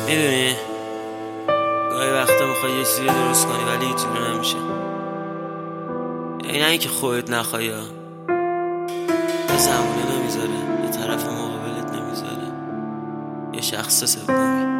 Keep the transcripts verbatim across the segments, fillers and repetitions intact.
میدونی گاهی وقتا میخوای یه چیزی درست کنی ولی هیچ جوره نمیشه. یعنی نه اینکه خودت نخوای، یه زمونه نمیذاره، یه طرف مقابلت نمیذاره، یه شخص سومی.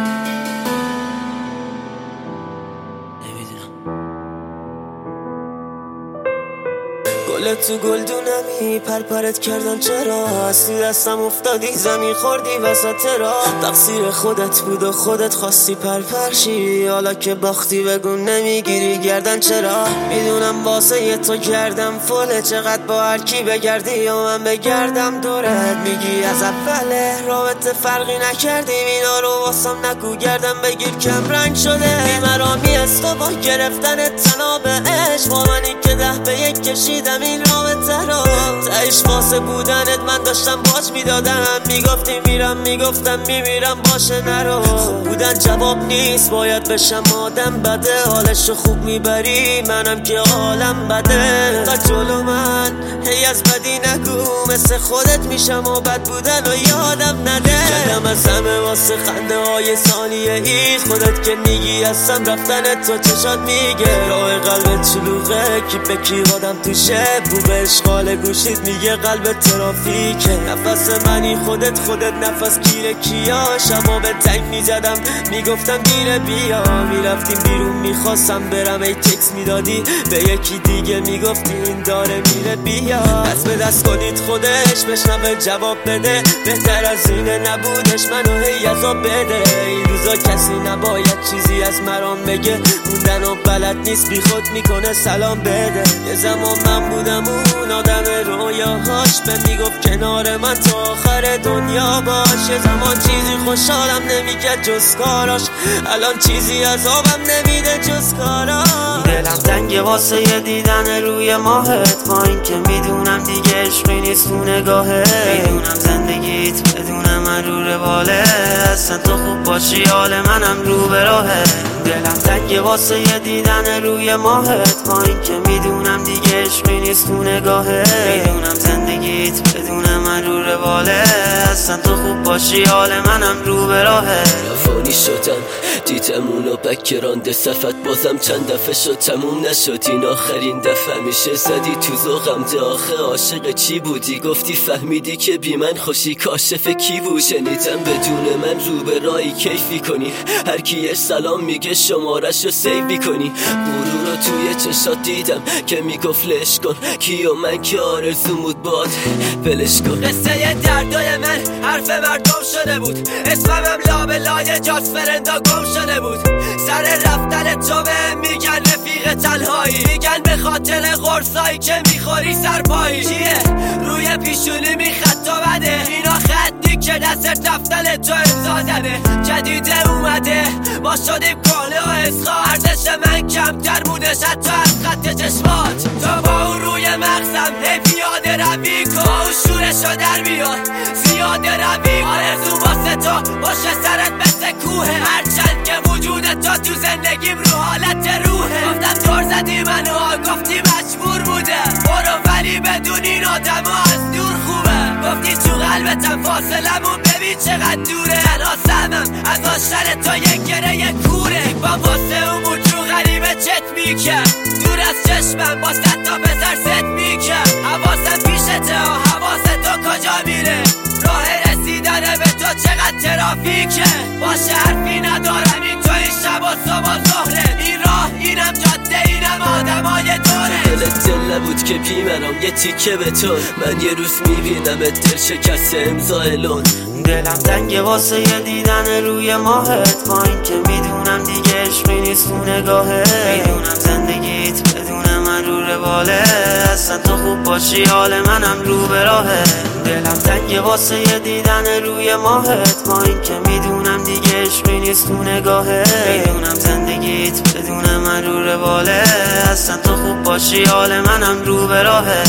گل تو گلدونمی پرپرت کردن چرا؟ از تو دستم افتادی زمین خوردی وسط را. تقصیر خودت بود و خودت خواستی پرپرشی، حالا که باختی بگو نمیگیری گردن چرا؟ میدونم واسه یه تو کردم فله، چقدر با هر کی بگردی یا من بگردم دورت. میگی از اوله رابطه فرقی نکردیم، اینا رو واسم نگو گردم بگیر کم رنگ شده. بیمرامی از تو با گرفتن تناب عشق، با منی که ده به یک کشیدم این رابطه رو. تایش واسه بودنت من داشتم باج میدادم، میگفتی میرم میگفتم میمیرم باشه نرو. خوب بودن جواب نیست، باید بشم آدم بده. حالشو خوب میبری منم که حالم بده. تا جلو من هی از بدی نگو، مثل خودت میشم و بد بودن و یادم نده. کلم از همه واسه خنده های ثانیه ای، خودت که میگی هستم رفتن تو چشات میگه. راه قلبت شلوغه کی به کی آدم توشه، بو به اشغال گوشید میگه قلب ترافیکه. نفس منی خودت خودت نفس گیره کیا، شبا به تنگ میزدم میگفتم دیره بیا. میرفتیم بیرون میخواستم برم ای تکس میدادی به یکی دیگه میگفتی این داره میره بیا. دست به دست کنید خودش بشنوه جواب بده، بهتر از اینه نبودش منو هی عذاب بده. این روزا کسی نباید چیزی از مرام بگه، موندن و بلد نیست بی خود میکنه سلام بده. یه زمان من بودم اون آدم رویاهاش، به میگفت کنار من تا آخر دنیا باش. یه زمان چیزی خوشحالم نمیکرد جز کاراش، الان چیزی عذابم نمیده جز کاراش. دلم تنگه واسه یه دیدن روی ماهت، با این که میدونم دیگه عشقی نیست تو نگاهت. میدونم زندگیت بدون من رو رواله، اصلا تو خوب باشی حال منم رو به راهه. دلم تنگه واسه یه دیدن روی ماهت، با این که میدونم دیگه عشقی نیست تو نگاهت. میدونم زندگیت بدون من رو رواله، اصلا تو خوب باشی حال منم رو به راهه. روانی شدم دیدم اونو بکرانده صفت، بازم چند دفعه شد تموم نشد این آخرین دفعه. میشه زدی تو ذوقم ده آخه عاشق چی بودی؟ گفتی فهمیدی که بی من خوشی کاشف کی بود؟ شنیدم بدون من رو به رایی کیفی کنی، هر کی سلام میگه شمارش رو سیو میکنی. غرور رو توی چشات دیدم که میگفت لش کن کی و من که آرزوم بود باد بلش کن. قصه دردای من حرف مردم شده بود، اسمم لابلای جات فرندا گم شده بود. سر رفتن تو به میگن رفیق تنهایی، میگن به خاطر قرصایی که میخوری سرپایی. چیه روی پیشونی میخط تو بده، اینا خطی که دست رفتن تو امضا زده. جدیده اومده ما شدیم کاله و اسخا، ارزش من کمتر بودش حتی از خط چشمات. تو با اون روی مغزم هی پیاده روی کن، اون شورشو در بیار زیاده روی. آرزو واسه تو باشه سرت مثل کوه، هرچند که وجود تو تو زندگیم رو حالت روحه. گفتم دور زدی منو گفتی مجبور بوده برو، ولی بدون این آدم از دور خوبه. گفتی تو قلبتم فاصلمون ببین چقدر دوره، تنها سهمم از داشتن تو یک گره کوره. با واسه اون موجو غریبه چت میکرد، دور از چشمم با ست تا پسر ست میکرد. حواسم پیشته و حواس تو کجا میره، راه رسیدن به تو چقدر ترافیکه. باشه حرفی ندارم این تو این شب و صبح و ظهره، این راه اینم جاده اینم آدمای دوره. دلت دل نبود که بی منم یه تیکه به تو، من یه روز میبینم دل شکست امضا الون. دلم تنگه واسه یه دیدن روی ماهت، با این که میدونم دیگه عشقی نیست تو نگاهت. میدونم زندگیت بدون من رو رواله، اصلا تو خوب باشی حال منم رو به راهه. دلم تنگه واسه یه دیدن روی ماهت، با این که میدونم دیگه عشقی نیست تو نگاهت. میدونم زندگیت بدون من رو رواله، اصلا تو خوب باشی حال منم رو به راهه.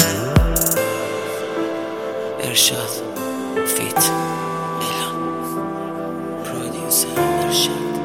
ارشاد فیت اعلام پرودیوسر ارشاد.